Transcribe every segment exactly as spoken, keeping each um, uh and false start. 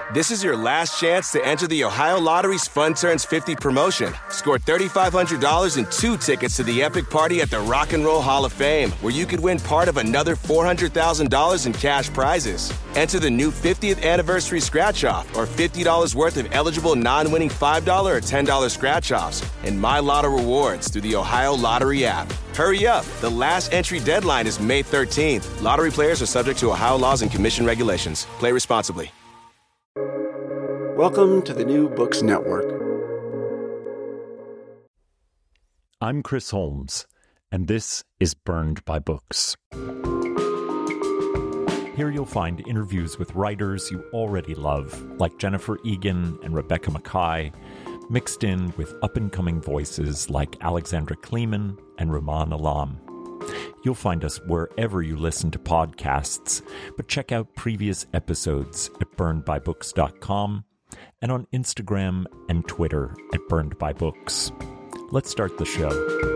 This is your last chance to enter the Ohio Lottery's Fun Turns fifty promotion. Score three thousand five hundred dollars and two tickets to the epic party at the Rock and Roll Hall of Fame, where you could win part of another four hundred thousand dollars in cash prizes. Enter the new fiftieth anniversary scratch-off or fifty dollars worth of eligible non-winning five dollars or ten dollars scratch-offs and My Lotto rewards through the Ohio Lottery app. Hurry up. The last entry deadline is May thirteenth. Lottery players are subject to Ohio laws and commission regulations. Play responsibly. Welcome to the New Books Network. I'm Chris Holmes, and this is Burned by Books. Here you'll find interviews with writers you already love, like Jennifer Egan and Rebecca Makkai, mixed in with up-and-coming voices like Alexandra Kleeman and Rumaan Alam. You'll find us wherever you listen to podcasts, but check out previous episodes at burned by books dot com and on Instagram and Twitter at Burned by Books. Let's start the show.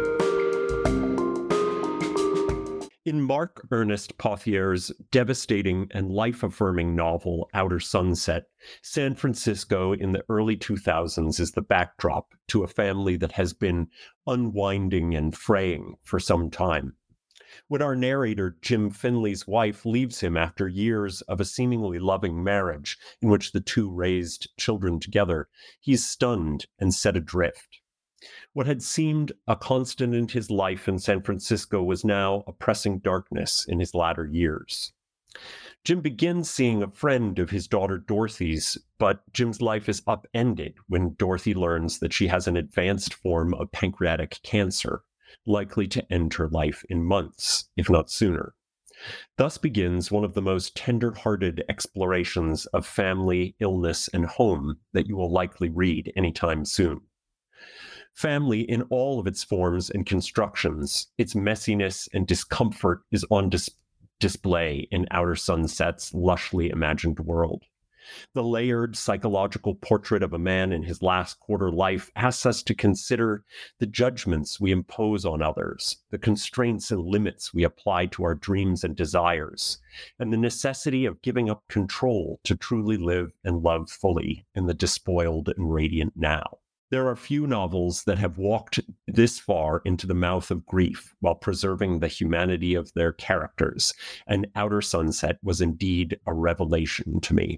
In Mark Ernest Pauthier's devastating and life-affirming novel Outer Sunset, San Francisco in the early two thousands is the backdrop to a family that has been unwinding and fraying for some time. When our narrator, Jim Finley's wife, leaves him after years of a seemingly loving marriage in which the two raised children together, he's stunned and set adrift. What had seemed a constant in his life in San Francisco was now a pressing darkness in his latter years. Jim begins seeing a friend of his daughter Dorothy's, but Jim's life is upended when Dorothy learns that she has an advanced form of pancreatic cancer, likely to end her life in months, if not sooner. Thus begins one of the most tender-hearted explorations of family, illness, and home that you will likely read anytime soon. Family in all of its forms and constructions, its messiness and discomfort is on dis- display in Outer Sunset's lushly imagined world. The layered psychological portrait of a man in his last quarter life asks us to consider the judgments we impose on others, the constraints and limits we apply to our dreams and desires, and the necessity of giving up control to truly live and love fully in the despoiled and radiant now. There are few novels that have walked this far into the mouth of grief while preserving the humanity of their characters, and Outer Sunset was indeed a revelation to me.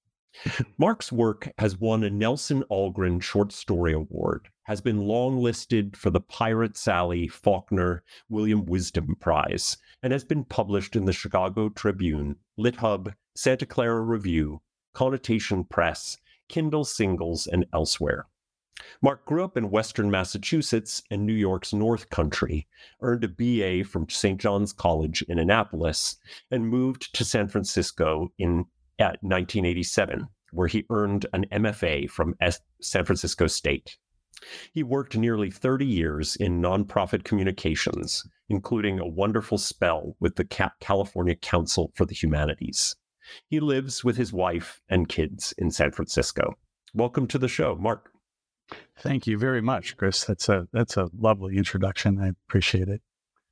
Mark's work has won a Nelson Algren Short Story Award, has been long-listed for the Pirate Sally, Faulkner, William Wisdom Prize, and has been published in the Chicago Tribune, LitHub, Santa Clara Review, Connotation Press, Kindle Singles, and elsewhere. Mark grew up in Western Massachusetts and New York's North Country, earned a B A from Saint John's College in Annapolis, and moved to San Francisco in at nineteen eighty-seven, where he earned an M F A from S- San Francisco State. He worked nearly thirty years in nonprofit communications, including a wonderful spell with the Ca- California Council for the Humanities. He lives with his wife and kids in San Francisco. Welcome to the show, Mark. Thank you very much, Chris. That's a that's a lovely introduction. I appreciate it.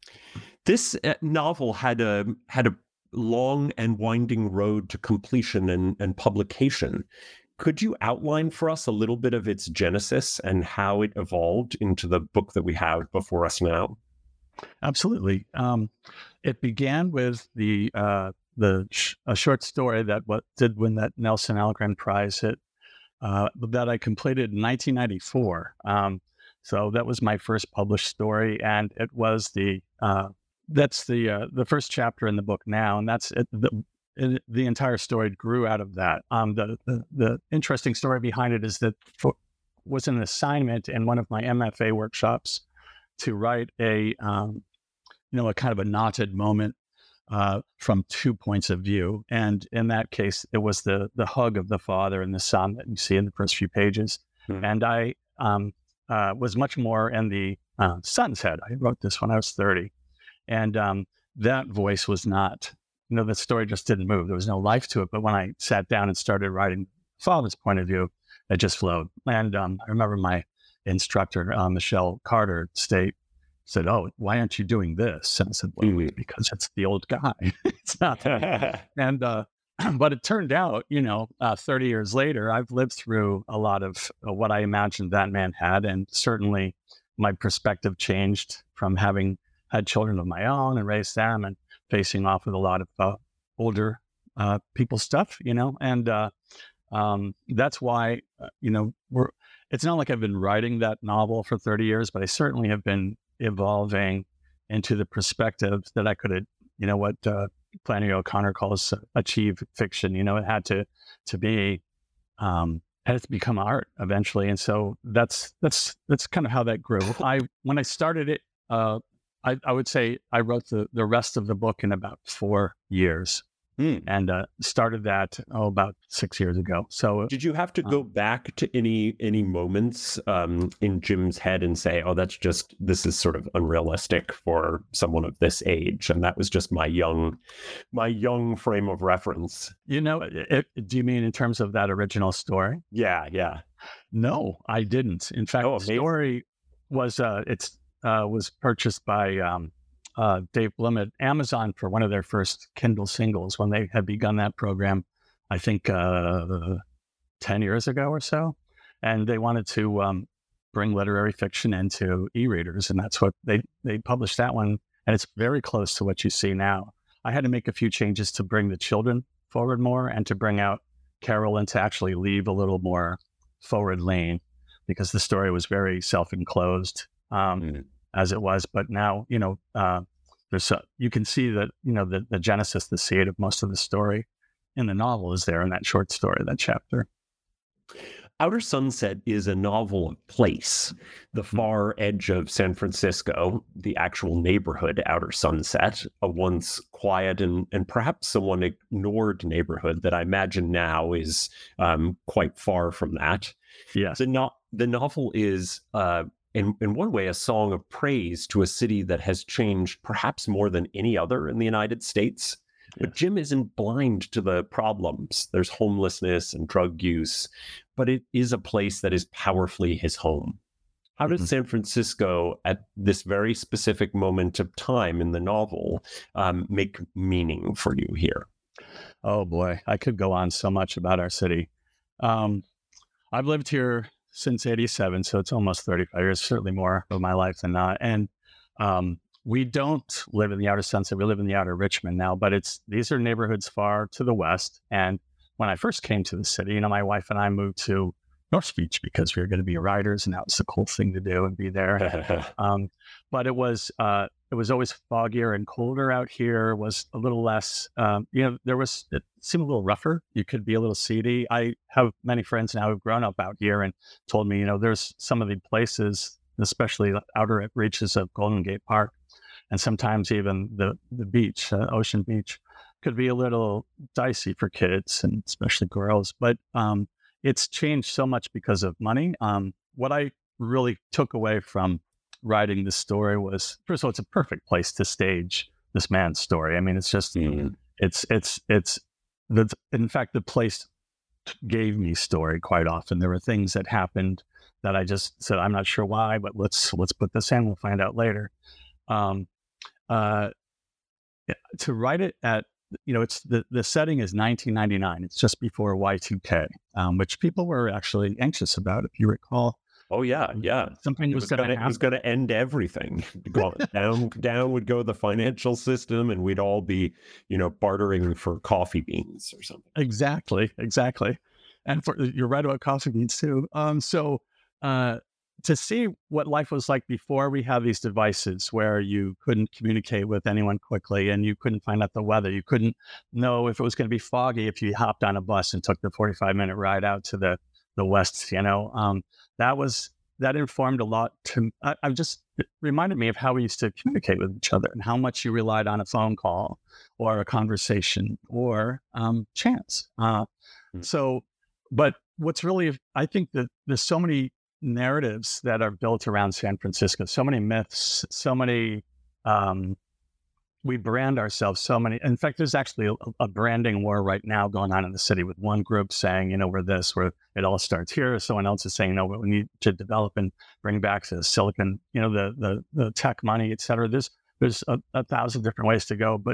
This uh, novel had a had a long and winding road to completion and, and publication. Could you outline for us a little bit of its genesis and how it evolved into the book that we have before us now? Absolutely. Um, it began with the uh, the sh- a short story that what did win that Nelson Algren Prize it, uh, that I completed in nineteen ninety-four. Um, so that was my first published story, and it was the uh, That's the uh, the first chapter in the book now, and that's it, the it, the entire story grew out of that. Um, the, the the interesting story behind it is that for, was an assignment in one of my M F A workshops to write a um, you know a kind of a knotted moment uh, from two points of view, and in that case, it was the the hug of the father and the son that you see in the first few pages, hmm. and I um, uh, was much more in the uh, son's head. I wrote this when I was thirty. And um, that voice was not, you know, the story just didn't move. There was no life to it. But when I sat down and started writing father's point of view, it just flowed. And um, I remember my instructor, uh, Michelle Carter, state said, "Oh, why aren't you doing this?" And I said, "Well, mm-hmm. because it's the old guy. It's not." and uh, but it turned out, you know, uh, thirty years later, I've lived through a lot of uh, what I imagined that man had. And certainly my perspective changed from having had children of my own and raised them and facing off with a lot of uh, older uh, people stuff, you know, and uh, um, that's why, uh, you know, we're, it's not like I've been writing that novel for thirty years, but I certainly have been evolving into the perspective that I could, you know, what uh, Flannery O'Connor calls uh, achieve fiction. You know, it had to to be um, had to become art eventually, and so that's that's that's kind of how that grew. I when I started it, uh, I, I would say I wrote the the rest of the book in about four years. Mm. And uh, started that oh about six years ago. So did you have to go um, back to any any moments um, in Jim's head and say, "Oh, that's just this is sort of unrealistic for someone of this age," and that was just my young my young frame of reference? You know, it, do you mean in terms of that original story? Yeah, yeah. No, I didn't. In fact, oh, the story was uh, it's uh, was purchased by. Um, Uh, Dave Blum at Amazon for one of their first Kindle singles when they had begun that program, I think uh, ten years ago or so. And they wanted to um, bring literary fiction into e-readers. And that's what they, they published that one. And it's very close to what you see now. I had to make a few changes to bring the children forward more and to bring out Carol and to actually leave a little more forward lane because the story was very self-enclosed. Um, mm. as it was, but now, you know, uh, there's a, you can see that, you know, the, the genesis, the seed of most of the story in the novel is there in that short story, that chapter. Outer Sunset is a novel of place, the far edge of San Francisco, the actual neighborhood, Outer Sunset, a once quiet and, and perhaps somewhat ignored neighborhood that I imagine now is um, quite far from that. Yes. The, no- the novel is... Uh, In, in one way, a song of praise to a city that has changed perhaps more than any other in the United States. But Jim isn't blind to the problems. There's homelessness and drug use, but it is a place that is powerfully his home. How does mm-hmm. San Francisco, at this very specific moment of time in the novel, um, make meaning for you here? Oh, boy. I could go on so much about our city. Um, I've lived here since eighty-seven, so it's almost thirty-five years, certainly more of my life than not. And um, we don't live in the Outer Sunset. We live in the Outer Richmond now, but it's these are neighborhoods far to the west. And when I first came to the city, you know, my wife and I moved to North Beach because we were going to be writers, and that was a cool thing to do and be there. um, but it was uh, it was always foggier and colder out here. Was a little less, um, you know, there was it seemed a little rougher. You could be a little seedy. I have many friends now who've grown up out here and told me, you know, there's some of the places, especially the outer reaches of Golden Gate Park, and sometimes even the the beach, uh, Ocean Beach, could be a little dicey for kids and especially girls. But um, it's changed so much because of money. Um, what I really took away from writing this story was, first of all, it's a perfect place to stage this man's story. I mean, it's just, mm. it's, it's, it's, the, in fact, the place gave me story quite often. There were things that happened that I just said, I'm not sure why, but let's, let's put this in. We'll find out later. Um, uh, to write it at, you know, it's the, the setting is nineteen ninety-nine. It's just before Y two K, um, which people were actually anxious about, if you recall. Oh yeah, yeah. Something was, was going to happen. It was going to end everything. down, down would go the financial system, and we'd all be, you know, bartering for coffee beans or something. Exactly, exactly. And for, you're right about coffee beans too. Um, so uh, to see what life was like before we have these devices, where you couldn't communicate with anyone quickly, and you couldn't find out the weather, you couldn't know if it was going to be foggy if you hopped on a bus and took the forty-five minute ride out to the the west. You know, um, that was that informed a lot. To I, I just it reminded me of how we used to communicate with each other and how much you relied on a phone call or a conversation or um, chance. Uh, mm-hmm. So, but what's really, I think that there's so many narratives that are built around San Francisco, so many myths, so many, um, we brand ourselves so many. In fact, there's actually a, a branding war right now going on in the city with one group saying, you know, we're this, where it all starts here. Someone else is saying, no, but we need to develop and bring back the silicon, you know, the the, the tech money, et cetera. There's, there's a, a thousand different ways to go. But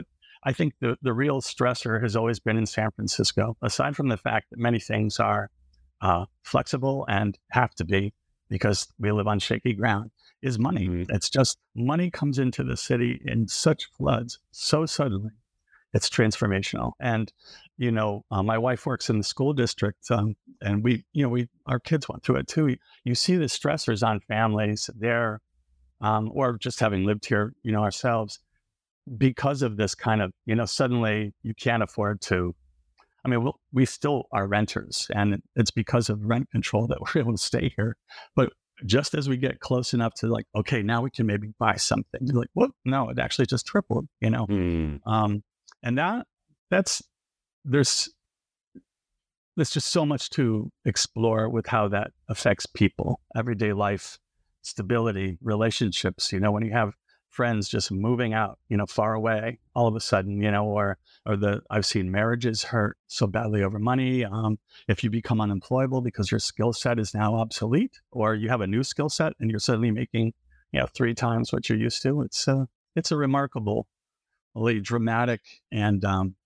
I think the, the real stressor has always been in San Francisco, aside from the fact that many things are uh, flexible and have to be because we live on shaky ground, is money. Mm-hmm. It's just money comes into the city in such floods so suddenly. It's transformational. And, you know, uh, my wife works in the school district, um, and we, you know, we, our kids went through it too. You, you see the stressors on families there, um, or just having lived here, you know, ourselves, because of this kind of, you know, suddenly you can't afford to, I mean, we'll, we still are renters, and it's because of rent control that we're able to stay here. But just as we get close enough to like, okay, now we can maybe buy something, you're like, what? No, it actually just tripled, you know? Mm. Um, And that that's there's there's just so much to explore with how that affects people, everyday life, stability, relationships. You know, when you have friends just moving out, you know, far away, all of a sudden, you know, or or the I've seen marriages hurt so badly over money. Um, if you become unemployable because your skill set is now obsolete, or you have a new skill set and you're suddenly making, you know, three times what you're used to, it's a it's a remarkable. Really dramatic, and um,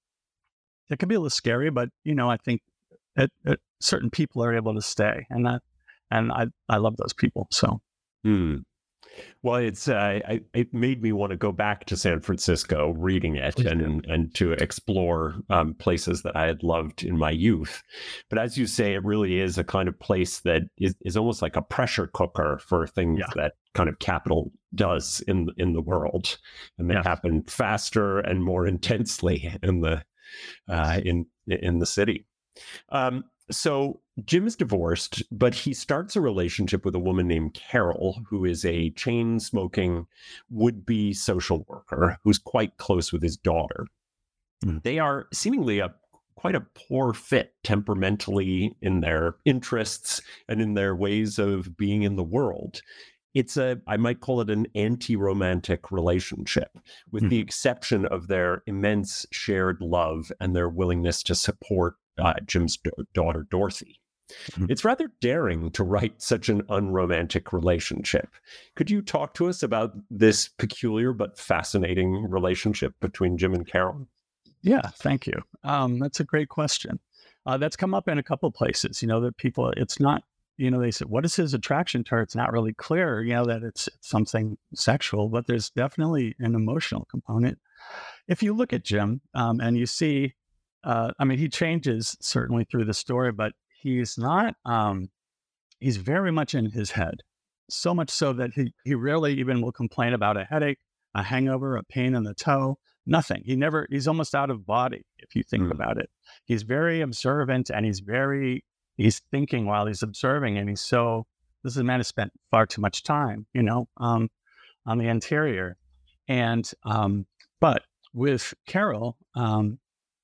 it can be a little scary, but you know, I think it, it, certain people are able to stay, and that, and I, I love those people. So, hmm. Well, it's uh, I, it made me want to go back to San Francisco, reading it, Please and do. and to explore um, places that I had loved in my youth. But as you say, it really is a kind of place that is, is almost like a pressure cooker for things yeah. that kind of capital does in in the world, and they yeah. happen faster and more intensely in the uh, in in the city. Um, so Jim is divorced, but he starts a relationship with a woman named Carol, who is a chain-smoking would-be social worker who's quite close with his daughter. Mm. They are seemingly a quite a poor fit temperamentally in their interests and in their ways of being in the world. It's a, I might call it an anti-romantic relationship, with mm. the exception of their immense shared love and their willingness to support uh, Jim's d- daughter, Dorothy. Mm. It's rather daring to write such an unromantic relationship. Could you talk to us about this peculiar but fascinating relationship between Jim and Carol? Yeah, thank you. Um, that's a great question. Uh, that's come up in a couple of places, you know, that people, it's not, you know, they said, what is his attraction to her? It's not really clear, you know, that it's something sexual, but there's definitely an emotional component. If you look at Jim um, and you see, uh, I mean, he changes certainly through the story, but he's not, um, he's very much in his head. So much so that he, he rarely even will complain about a headache, a hangover, a pain in the toe, nothing. He never, he's almost out of body, if you think mm. about it. He's very observant, and he's very, he's thinking while he's observing, and he's so, this is a man who spent far too much time, you know, um, on the interior. And, um, but with Carol, um,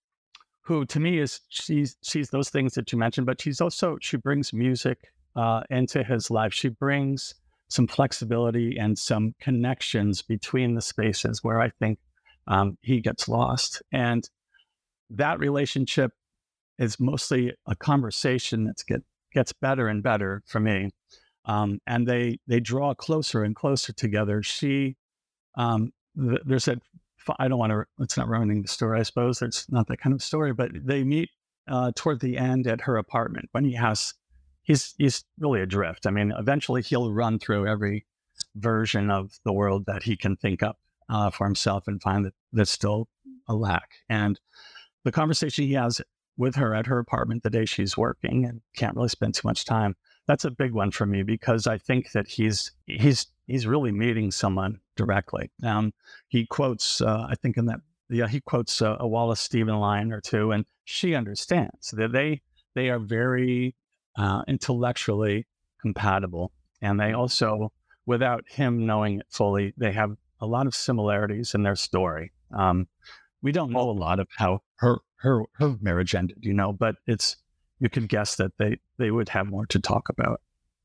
who to me is, she's, she's those things that you mentioned, but she's also, she brings music uh, into his life. She brings some flexibility and some connections between the spaces where I think um, he gets lost. And that relationship is mostly a conversation that's get gets better and better for me, um, and they they draw closer and closer together. She, um, th- there's a, I don't want to. It's not ruining the story, I suppose. It's not that kind of story, but they meet uh, toward the end at her apartment when he has, he's he's really adrift. I mean, eventually he'll run through every version of the world that he can think up uh, for himself and find that there's still a lack. And the conversation he has with her at her apartment the day she's working and can't really spend too much time, that's a big one for me, because I think that he's he's he's really meeting someone directly. Um, he quotes, uh, I think in that, yeah, he quotes uh, a Wallace Stevens line or two, and she understands that they they are very uh, intellectually compatible, and they also, without him knowing it fully, they have a lot of similarities in their story. Um, we don't know a lot of how her her her marriage ended, you know, but it's, you can guess that they they would have more to talk about.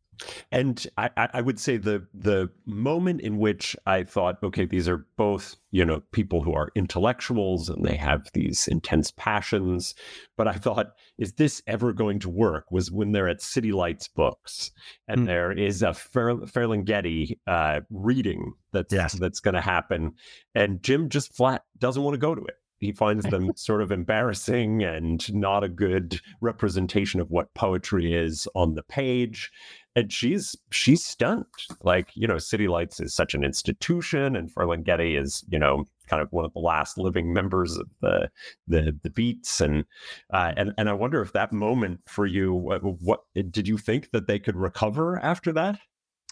And I, I would say the the moment in which I thought, okay, these are both, you know, people who are intellectuals and they have these intense passions, but I thought, is this ever going to work? Was when they're at City Lights Books, and mm. there is a Fer- Ferlinghetti uh, reading that's yes. that's going to happen, and Jim just flat doesn't want to go to it. He finds them sort of embarrassing and not a good representation of what poetry is on the page. And she's she's stunned. Like, you know, City Lights is such an institution, and Ferlinghetti is, you know, kind of one of the last living members of the the, the Beats. And uh, and and I wonder if that moment for you, what, what did you think that they could recover after that?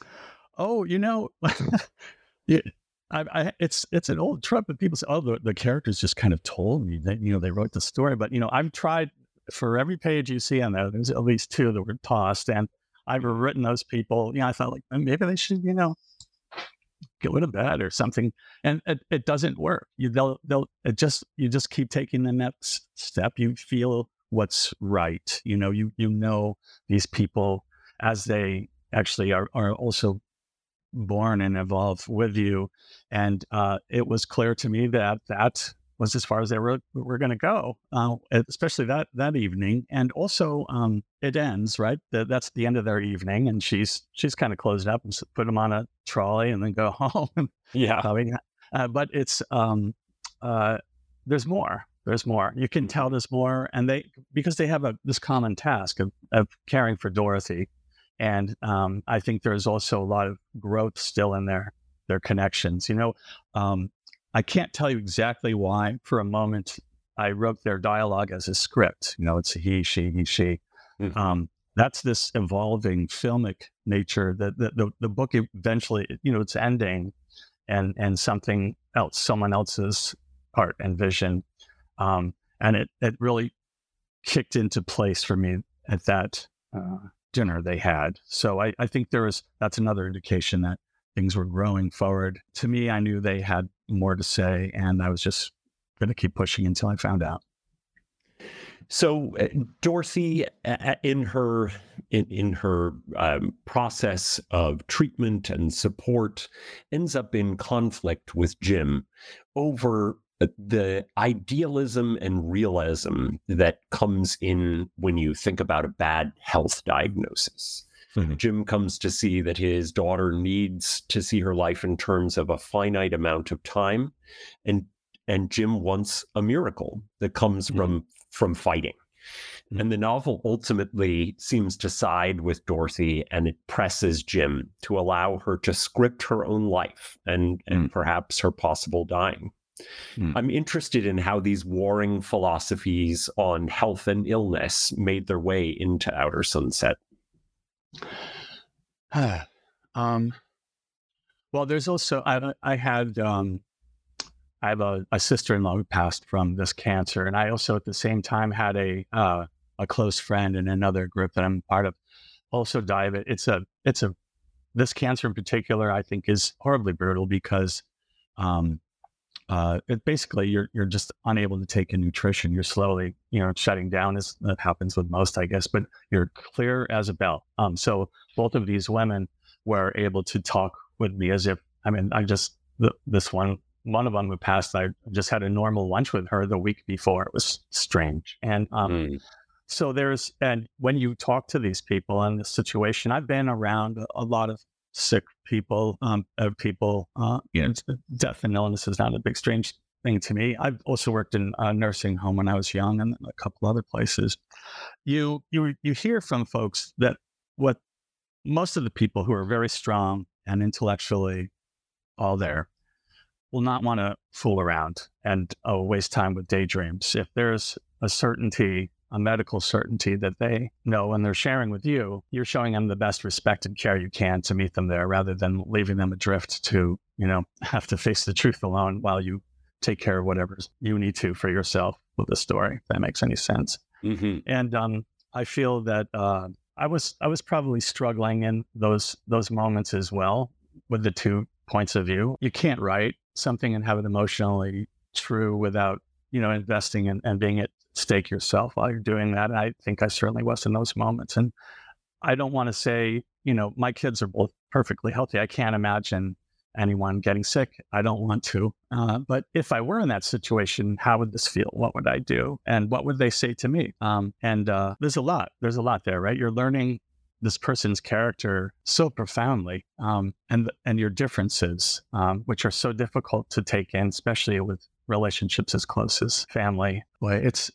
Oh, you know, yeah, I, I, it's it's an old trope, but people say, "Oh, the, the characters just kind of told me that, you know, they wrote the story." But you know, I've tried for every page you see on there. There's at least two that were tossed, and I've written those people. You know, I thought like maybe they should, you know, go to bed or something, and it, it doesn't work. You they'll they'll it just you just keep taking the next step. You feel what's right. You know, you you know these people as they actually are are also born and evolve with you. And uh, it was clear to me that that was as far as they were, were going to go, uh, especially that that evening. And also, um, it ends, right? The, that's the end of their evening. And she's she's kind of closed up and put them on a trolley and then go home. Yeah. I mean, uh, but it's, um, uh, there's more. There's more. You can tell there's more. And they, because they have a this common task of, of caring for Dorothy. And um, I think there's also a lot of growth still in their their connections. You know, um, I can't tell you exactly why. For a moment, I wrote their dialogue as a script. You know, it's a he, she, he, she. Mm-hmm. Um, that's this evolving filmic nature that the, the the book eventually, you know, it's ending, and and something else, someone else's art and vision, um, and it it really kicked into place for me at that Uh, dinner they had. So I, I think there was, that's another indication that things were growing forward. To me, I knew they had more to say, and I was just going to keep pushing until I found out. So uh, Dorothy, uh, in her in, in her um, process of treatment and support, ends up in conflict with Jim over the idealism and realism that comes in when you think about a bad health diagnosis. Mm-hmm. Jim comes to see that his daughter needs to see her life in terms of a finite amount of time, and and Jim wants a miracle that comes mm-hmm. from from fighting. Mm-hmm. And the novel ultimately seems to side with Dorothy, and it presses Jim to allow her to script her own life and, and mm-hmm. perhaps her possible dying. Hmm. I'm interested in how these warring philosophies on health and illness made their way into Outer Sunset. um, well, there's also, I, I had, um, I have a, a sister-in-law who passed from this cancer. And I also at the same time had a, uh, a close friend in another group that I'm part of also die of it. It's a, it's a, this cancer in particular, I think is horribly brutal because, um, Uh, it basically you're you're just unable to take in nutrition. You're slowly, you know, shutting down, as that happens with most, I guess. But you're clear as a bell. Um, so both of these women were able to talk with me as if, I mean, I just the, this one one of them who passed, I just had a normal lunch with her the week before. It was strange, and um, mm. so there's and when you talk to these people in this situation, I've been around a, a lot of sick people, um, of people, uh, you know, death and illness is not a big strange thing to me. I've also worked in a nursing home when I was young and a couple other places. You, you, you hear from folks that what most of the people who are very strong and intellectually all there will not want to fool around and uh, waste time with daydreams. If there's a certainty, a medical certainty that they know and they're sharing with you, you're showing them the best respect and care you can to meet them there rather than leaving them adrift to, you know, have to face the truth alone while you take care of whatever you need to for yourself with the story, if that makes any sense. Mm-hmm. And um, I feel that uh, I was I was probably struggling in those those moments as well with the two points of view. You can't write something and have it emotionally true without, you know, investing in, and being at stake yourself while you're doing that. And I think I certainly was in those moments. And I don't want to say, you know, my kids are both perfectly healthy. I can't imagine anyone getting sick. I don't want to. Uh, but if I were in that situation, how would this feel? What would I do? And what would they say to me? Um, and uh, there's a lot. There's a lot there, right? You're learning this person's character so profoundly, um, and and your differences, um, which are so difficult to take in, especially with relationships as close as family. Boy, it's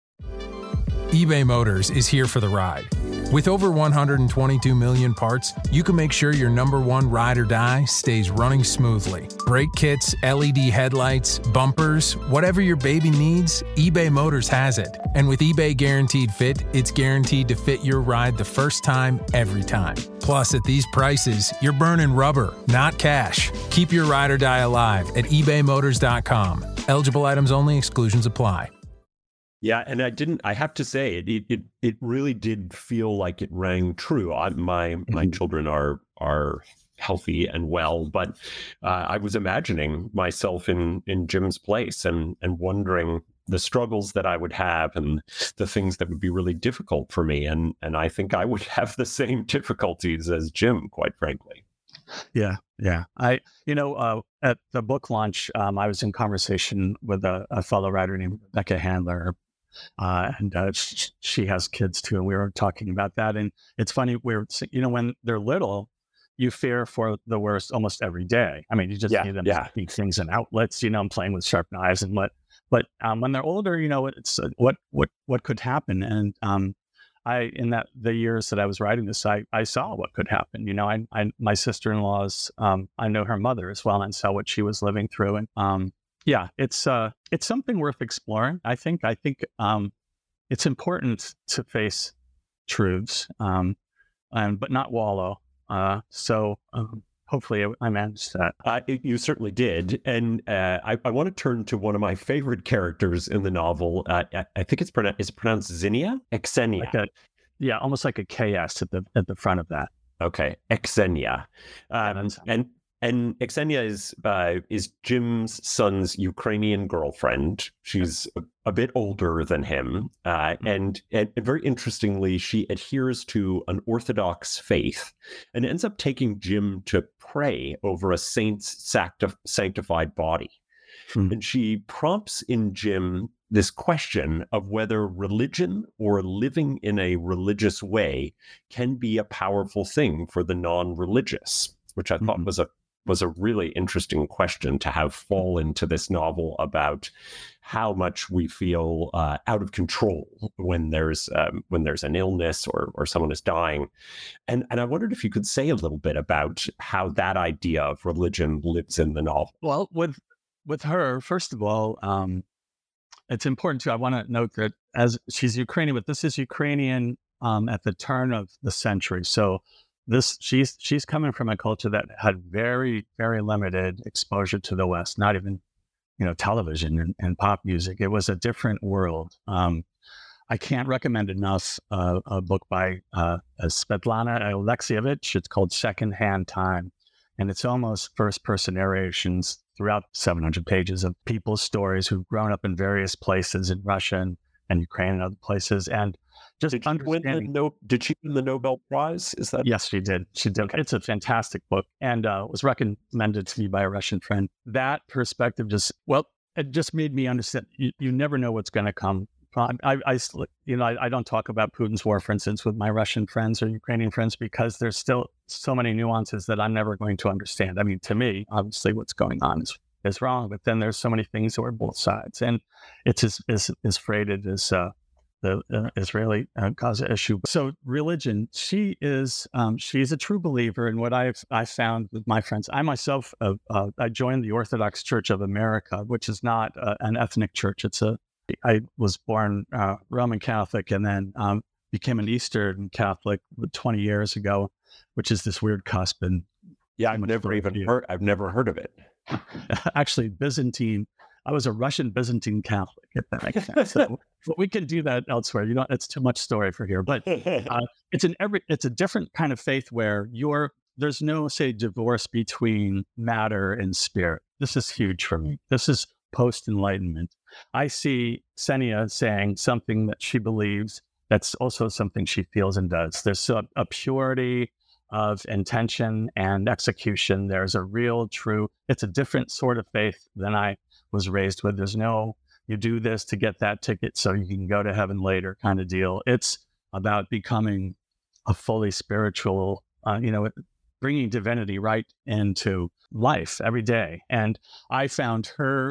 eBay Motors is here for the ride. With over one hundred twenty-two million parts, you can make sure your number one ride or die stays running smoothly. Brake kits, L E D headlights, bumpers, whatever your baby needs, eBay Motors has it. And with eBay Guaranteed Fit, it's guaranteed to fit your ride the first time, every time. Plus, at these prices, you're burning rubber, not cash. Keep your ride or die alive at ebay motors dot com. Eligible items only, exclusions apply. Yeah, and I didn't. I have to say, it it it really did feel like it rang true. I, my my mm-hmm. children are are healthy and well, but uh, I was imagining myself in in Jim's place and and wondering the struggles that I would have and the things that would be really difficult for me. And and I think I would have the same difficulties as Jim, quite frankly. Yeah, yeah. I, you know, uh, at the book launch, um, I was in conversation with a, a fellow writer named Rebecca Handler. Uh, and uh, sh- she has kids too, and we were talking about that. And it's funny, we're you know when they're little, you fear for the worst almost every day. I mean, you just yeah, need them yeah. to speak things in outlets. You know, I'm playing with sharp knives and what. But um, when they're older, you know, it's uh, what what what could happen. And um, I in that the years that I was writing this, I I saw what could happen. You know, I, I my sister-in-law's um, I know her mother as well, and saw what she was living through. And um, yeah, it's uh, it's something worth exploring. I think. I think um, it's important to face truths, um, and but not wallow. Uh, so um, hopefully, I, I managed that. Uh, you certainly did, and uh, I, I want to turn to one of my favorite characters in the novel. Uh, I, I think it's pronounced is it pronounced Zinnia, Xenia. Like a, yeah, almost like a K S at the at the front of that. Okay, Xenia, um, and. And Xenia is uh, is Jim's son's Ukrainian girlfriend. She's a, a bit older than him, uh, and, and very interestingly, she adheres to an Orthodox faith, and ends up taking Jim to pray over a saint's sanctif- sanctified body. Hmm. And she prompts in Jim this question of whether religion or living in a religious way can be a powerful thing for the non-religious, which I thought mm-hmm. was a was a really interesting question to have fall into this novel about how much we feel uh, out of control when there's um, when there's an illness or or someone is dying. And and I wondered if you could say a little bit about how that idea of religion lives in the novel. Well, with with her, first of all, um, it's important to, I want to note that as she's Ukrainian, but this is Ukrainian um, at the turn of the century. So This she's she's coming from a culture that had very, very limited exposure to the West, not even, you know, television and, and pop music. It was a different world. Um, I can't recommend enough uh, a book by uh, Svetlana Alexievich. It's called Secondhand Time. And it's almost first-person narrations throughout seven hundred pages of people's stories who've grown up in various places in Russia and, and Ukraine and other places. And just did she win the no, Did she win the Nobel Prize? Is that yes, she did. She did. Okay. It's a fantastic book, and uh, was recommended to me by a Russian friend. That perspective just well, it just made me understand. You, you never know what's going to come. I, I, you know, I, I don't talk about Putin's war, for instance, with my Russian friends or Ukrainian friends because there's still so many nuances that I'm never going to understand. I mean, to me, obviously, what's going on is is wrong, but then there's so many things that are both sides, and it's as as, as freighted as. Uh, the uh, Israeli uh, Gaza issue. So religion, she is, um, she's a true believer in what I've I found with my friends. I myself, uh, uh, I joined the Orthodox Church of America, which is not uh, an ethnic church. It's a, I was born uh, Roman Catholic and then um, became an Eastern Catholic twenty years ago, which is this weird cusp. And yeah, I've never even you. heard, I've never heard of it. Actually, Byzantine. I was a Russian Byzantine Catholic, if that makes sense. So, but we can do that elsewhere. You know, it's too much story for here. But uh, it's an every it's a different kind of faith where you're there's no say divorce between matter and spirit. This is huge for me. This is post Enlightenment. I see Xenia saying something that she believes. That's also something she feels and does. There's a, a purity of intention and execution. There's a real, true. It's a different sort of faith than I was raised with. There's no, you do this to get that ticket so you can go to heaven later kind of deal. It's about becoming a fully spiritual, uh, you know, bringing divinity right into life every day. And I found her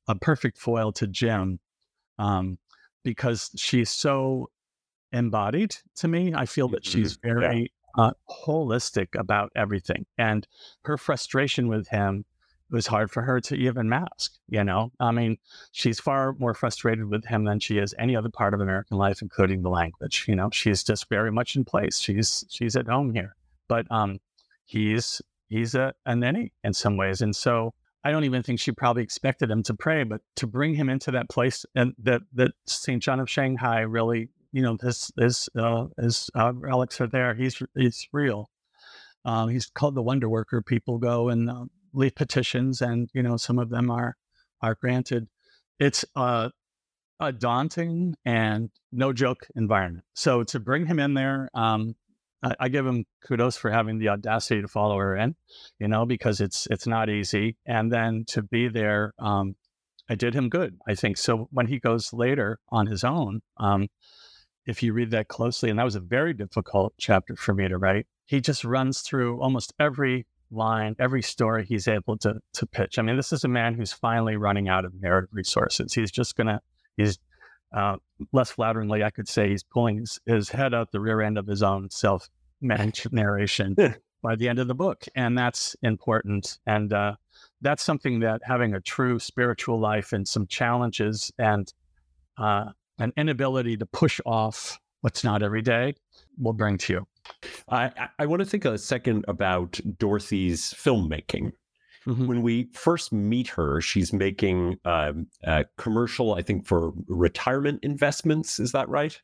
a perfect foil to Jim, um, because she's so embodied to me. I feel that she's very yeah. uh, holistic about everything. And her frustration with him was hard for her to even mask, you know? I mean, she's far more frustrated with him than she is any other part of American life, including the language. You know, she's just very much in place. She's she's at home here. But um, he's he's a, a ninny in some ways. And so I don't even think she probably expected him to pray, but to bring him into that place, and that that Saint John of Shanghai really, you know, this this uh, his uh, relics are there. He's he's real. Um, he's called the Wonder Worker. People go and uh, leave petitions, and you know, some of them are are granted. It's uh, a daunting and no joke environment. So to bring him in there, um, I, I give him kudos for having the audacity to follow her in, you know, because it's it's not easy. And then to be there, um, I did him good, I think. So when he goes later on his own, um, if you read that closely, and that was a very difficult chapter for me to write, he just runs through almost every line, every story he's able to to pitch. I mean, this is a man who's finally running out of narrative resources. He's just gonna, he's uh, less flatteringly, I could say, he's pulling his, his head out the rear end of his own self narration by the end of the book, and that's important. And uh, that's something that having a true spiritual life and some challenges and uh, an inability to push off what's not every day will bring to you. I, I want to think a second about Dorothy's filmmaking. Mm-hmm. When we first meet her, she's making um, a commercial, I think, for retirement investments. Is that right?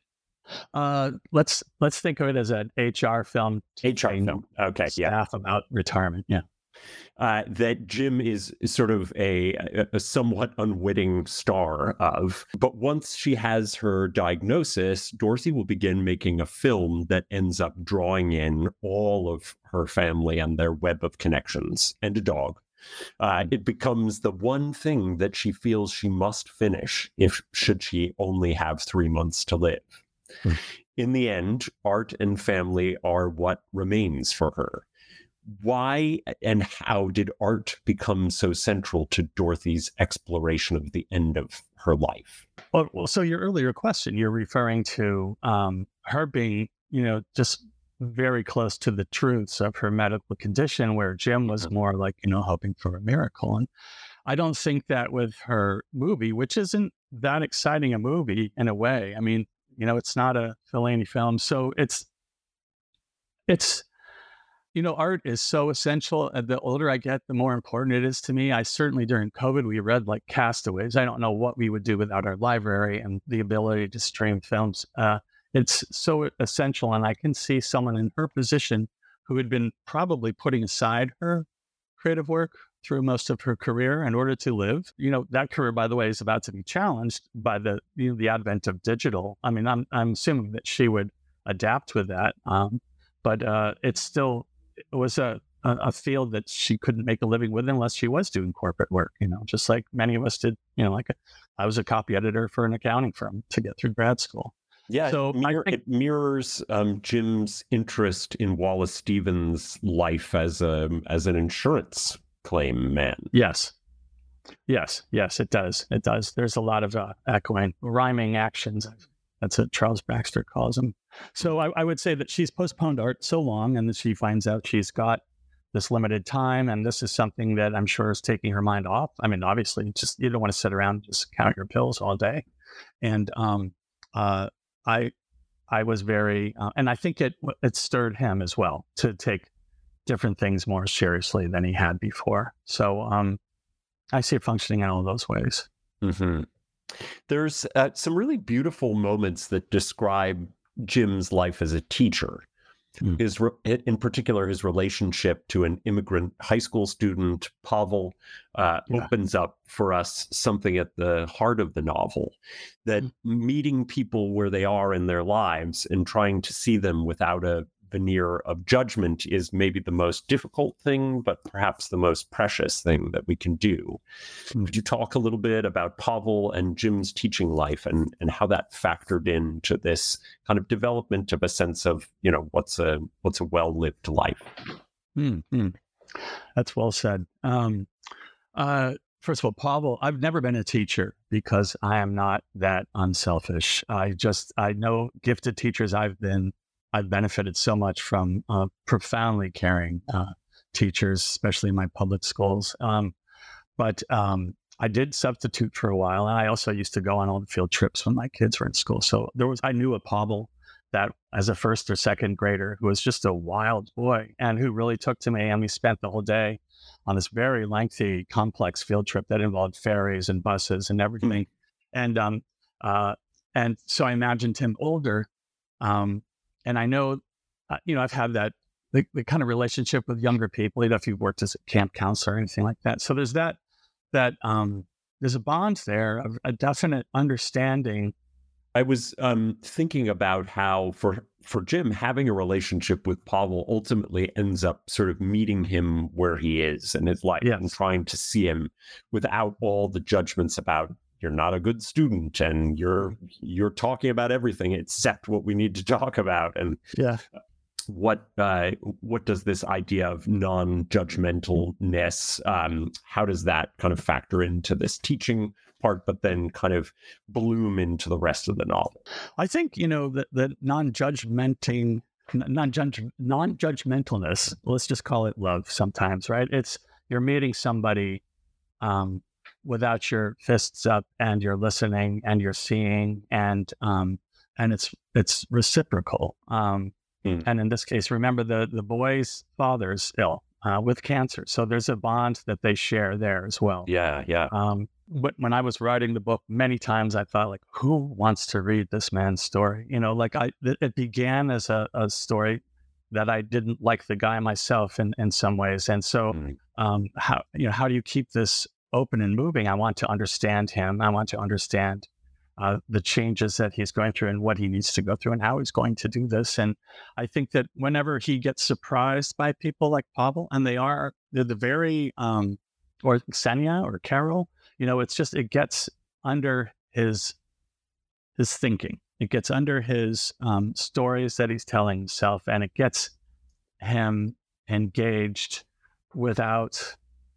Uh, let's let's think of it as an H R film. H R film. Okay, staff yeah. About retirement. Yeah. Uh, that Jim is sort of a, a somewhat unwitting star of. But once she has her diagnosis, Dorothy will begin making a film that ends up drawing in all of her family and their web of connections and a dog. Uh, it becomes the one thing that she feels she must finish if should she only have three months to live. Hmm. In the end, art and family are what remains for her. Why and how did art become so central to Dorothy's exploration of the end of her life? Well, well so your earlier question, you're referring to um, her being, you know, just very close to the truths of her medical condition, where Jim was more like, you know, hoping for a miracle. And I don't think that with her movie, which isn't that exciting a movie in a way. I mean, you know, it's not a Fellini film. So it's, it's, you know, art is so essential. The older I get, the more important it is to me. I certainly, during COVID, we read like Castaways. I don't know what we would do without our library and the ability to stream films. Uh, it's so essential. And I can see someone in her position who had been probably putting aside her creative work through most of her career in order to live. You know, that career, by the way, is about to be challenged by the, you know, the advent of digital. I mean, I'm I'm assuming that she would adapt with that. Um, but uh, it's still, it was a, a, a field that she couldn't make a living with unless she was doing corporate work, you know, just like many of us did. You know, like a, I was a copy editor for an accounting firm to get through grad school. Yeah, so it, mirror, think, it mirrors um, Jim's interest in Wallace Stevens' life as a as an insurance claim man. Yes, yes, yes, it does. It does. There's a lot of uh, echoing, rhyming actions. That's what Charles Baxter calls them. So I, I would say that she's postponed art so long, and that she finds out she's got this limited time, and this is something that I'm sure is taking her mind off. I mean, obviously, just you don't want to sit around and just count your pills all day. And um, uh, I, I was very, uh, and I think it it stirred him as well to take different things more seriously than he had before. So um, I see it functioning in all those ways. Mm-hmm. There's uh, some really beautiful moments that describe Jim's life as a teacher. Mm. His, re- in particular, his relationship to an immigrant high school student, Pavel, uh, yeah. opens up for us something at the heart of the novel, that mm. meeting people where they are in their lives and trying to see them without a veneer of judgment is maybe the most difficult thing, but perhaps the most precious thing that we can do. Mm. Could you talk a little bit about Pavel and Jim's teaching life and, and how that factored into this kind of development of a sense of, you know, what's a what's a well-lived life? Mm-hmm. That's well said. Um, uh, first of all, Pavel, I've never been a teacher because I am not that unselfish. I just, I know gifted teachers I've been, I've benefited so much from uh, profoundly caring uh, teachers, especially in my public schools. Um, but um, I did substitute for a while. And I also used to go on all the field trips when my kids were in school. So there was, I knew a Pavel that as a first or second grader who was just a wild boy and who really took to me. And we spent the whole day on this very lengthy, complex field trip that involved ferries and buses and everything. Mm-hmm. And um, uh, and so I imagined him older. Um, and I know, uh, you know, I've had that, the, the kind of relationship with younger people, you know, if you've worked as a camp counselor or anything like that. So there's that, that um, there's a bond there, of a definite understanding. I was um, thinking about how for for Jim, having a relationship with Pavel ultimately ends up sort of meeting him where he is in his life, yes, and trying to see him without all the judgments about you're not a good student and you're you're talking about everything except what we need to talk about. And yeah, what uh, what does this idea of non-judgmentalness, um, how does that kind of factor into this teaching part, but then kind of bloom into the rest of the novel? I think, you know, the, the non-judgmenting, non-judge, non-judgmentalness, let's just call it love sometimes, right? It's, you're meeting somebody um, without your fists up, and you're listening and you're seeing, and um, and it's it's reciprocal. Um, mm. And in this case, remember the, the boy's father's ill uh, with cancer. So there's a bond that they share there as well. Yeah, yeah. Um, But when I was writing the book, many times I thought, like, who wants to read this man's story? You know, like I, it began as a, a story that I didn't like the guy myself in, in some ways. And so mm. um, how, you know, how do you keep this open and moving? I want to understand him. I want to understand uh, the changes that he's going through and what he needs to go through and how he's going to do this. And I think that whenever he gets surprised by people like Pavel, and they are, they're the very, um, or Ksenia or Carol, you know, it's just, it gets under his his thinking. It gets under his um, stories that he's telling himself, and it gets him engaged without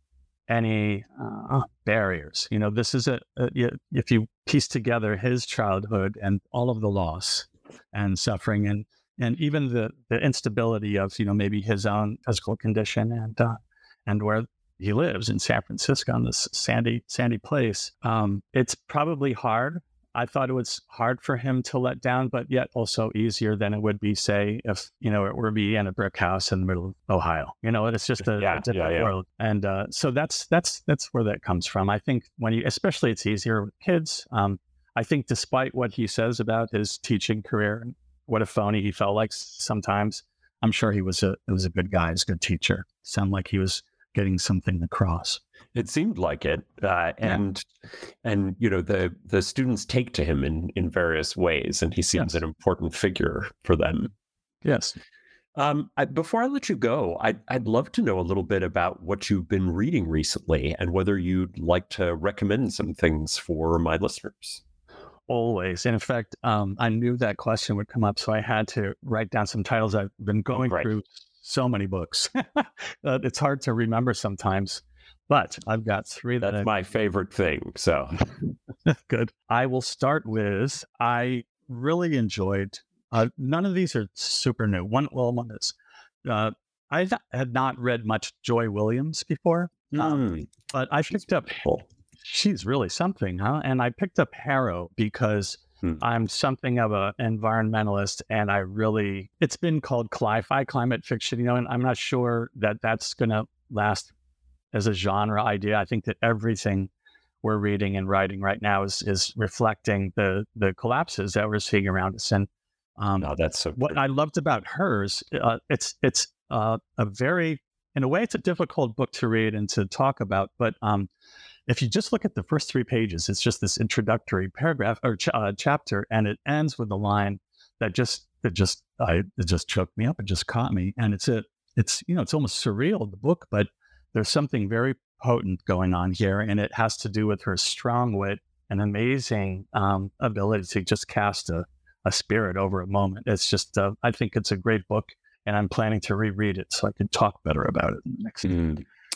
any uh, barriers. You know, this is a, a, if you piece together his childhood and all of the loss and suffering, and and even the the instability of, you know, maybe his own physical condition, and uh, and where he lives in San Francisco on this sandy, sandy place. Um, it's probably hard. I thought it was hard for him to let down, but yet also easier than it would be, say, if, you know, it were me in a brick house in the middle of Ohio. You know, it's just a, yeah, a different yeah, yeah. world. And uh, so that's that's that's where that comes from. I think when you, especially it's easier with kids. Um, I think despite what he says about his teaching career, what a phony he felt like sometimes, I'm sure he was a, it was a good guy, he's a good teacher. Sounded like he was getting something across. It seemed like it, uh, and yeah. and you know the the students take to him in in various ways, and he seems yes. an important figure for them. Yes. Um, I, before I let you go, I'd I'd love to know a little bit about what you've been reading recently, and whether you'd like to recommend some things for my listeners. Always. And in fact, um, I knew that question would come up, so I had to write down some titles. I've been going oh, through so many books. uh, it's hard to remember sometimes, but I've got three that That's I've... my favorite thing. So good. I will start with, I really enjoyed, uh, none of these are super new. One, well, one is, uh, I th- had not read much Joy Williams before, mm. um, but I picked up, cool. She's really something, huh? And I picked up Harrow because I'm something of an environmentalist, and I really, it's been called cli-fi, climate fiction, you know, and I'm not sure that that's going to last as a genre idea. I think that everything we're reading and writing right now is is reflecting the the collapses that we're seeing around us. And um, oh, that's so what I loved about hers, uh, it's it's uh, a very, in a way, it's a difficult book to read and to talk about, but um, if you just look at the first three pages, it's just this introductory paragraph or ch- uh, chapter, and it ends with a line that just that just I it just choked me up. It just caught me, and it's a it's you know it's almost surreal, the book, but there's something very potent going on here, and it has to do with her strong wit and amazing um, ability to just cast a, a spirit over a moment. It's just uh, I think it's a great book, and I'm planning to reread it so I can talk better about it in the next. Mm.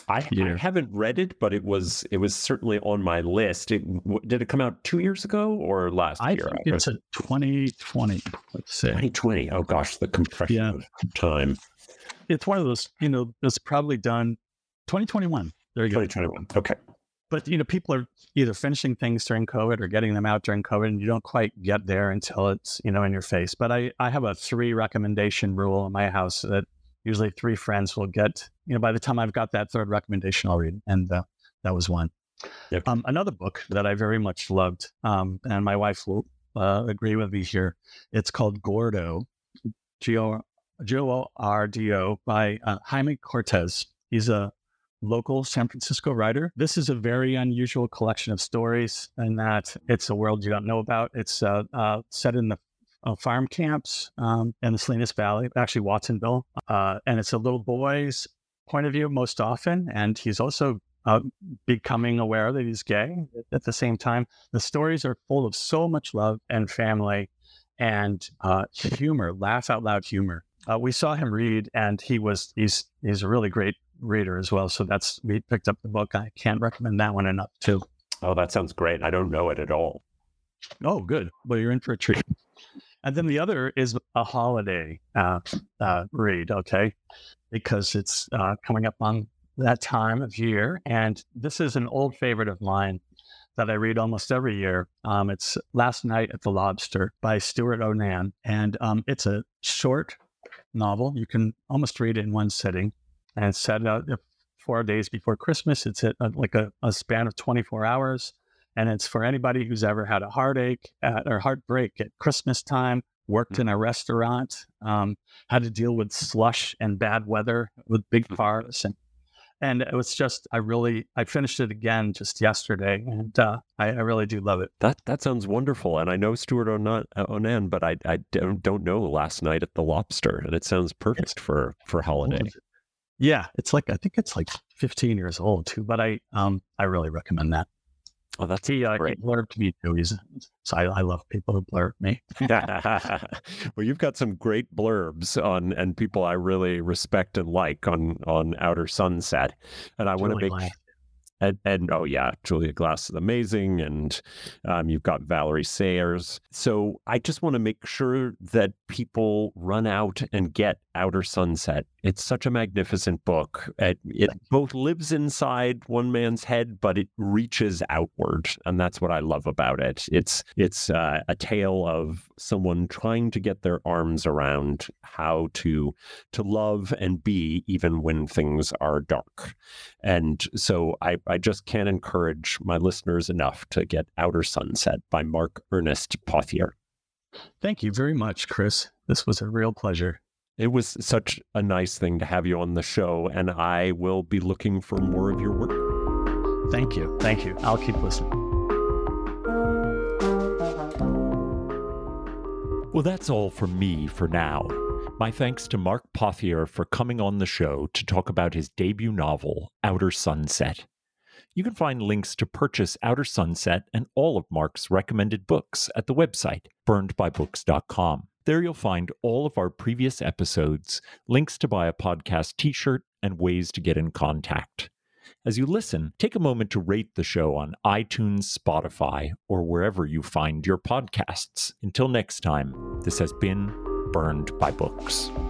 I, I haven't read it, but it was it was certainly on my list. It, w- did it come out two years ago or last I year? think it's a twenty twenty. Let's say twenty twenty. Oh gosh, the compression Yeah. of time. it's one of those. You know, it's probably done twenty twenty-one. There you go. twenty twenty-one. Okay. But you know, people are either finishing things during COVID or getting them out during COVID, and you don't quite get there until it's you know in your face. But I I have a three recommendation rule in my house that usually three friends will get. You know, by the time I've got that third recommendation, I'll read, and uh, that was one. Yep. Um, another book that I very much loved, um, and my wife will uh, agree with me here. It's called Gordo, G O R D O, by uh, Jaime Cortez. He's a local San Francisco writer. This is a very unusual collection of stories in that it's a world you don't know about. It's uh, uh, set in the uh, farm camps um, in the Salinas Valley, actually Watsonville, uh, and it's a little boy's point of view most often, and he's also uh, becoming aware that he's gay at the same time. The stories are full of so much love and family and uh, humor, laugh out loud humor. Uh, we saw him read, and he was he's he's a really great reader as well. So that's we picked up the book. I can't recommend that one enough too. Oh, that sounds great. I don't know it at all. Oh, good. Well, you're in for a treat. And then the other is a holiday uh, uh, read, okay, because it's uh, coming up on that time of year. And this is an old favorite of mine that I read almost every year. Um, it's Last Night at the Lobster by Stuart Onan. And um, it's a short novel. You can almost read it in one sitting. And it's set uh, four days before Christmas. It's at, uh, like a, a span of twenty-four hours. And it's for anybody who's ever had a heartache at, or heartbreak at Christmas time, worked in a restaurant, um, had to deal with slush and bad weather with big fires. And and it was just, I really, I finished it again just yesterday. And uh, I, I really do love it. That that sounds wonderful. And I know Stuart Onan, Onan but I, I don't, don't know Last Night at the Lobster. And it sounds perfect for, for holiday. Yeah, it's like, I think it's like fifteen years old too, but I um I really recommend that. Oh, that's he, uh, great. He blurbed me too. He's, so I, I love people who blurb me. Well, you've got some great blurbs on and people I really respect and like on on Outer Sunset, and I want to make. Glad. And, and oh yeah, Julia Glass is amazing, and um, you've got Valerie Sayers. So I just want to make sure that people run out and get Outer Sunset. It's such a magnificent book. It, it both lives inside one man's head, but it reaches outward, and that's what I love about it. It's it's uh, a tale of someone trying to get their arms around how to to love and be even when things are dark. And so I, I just can't encourage my listeners enough to get Outer Sunset by Mark Ernest Pothier. Thank you very much, Chris. This was a real pleasure. It was such a nice thing to have you on the show, and I will be looking for more of your work. Thank you. Thank you. I'll keep listening. Well, that's all from me for now. My thanks to Mark Pothier for coming on the show to talk about his debut novel, Outer Sunset. You can find links to purchase Outer Sunset and all of Mark's recommended books at the website, burned by books dot com. There you'll find all of our previous episodes, links to buy a podcast t-shirt, and ways to get in contact. As you listen, take a moment to rate the show on iTunes, Spotify, or wherever you find your podcasts. Until next time, this has been Burned by Books.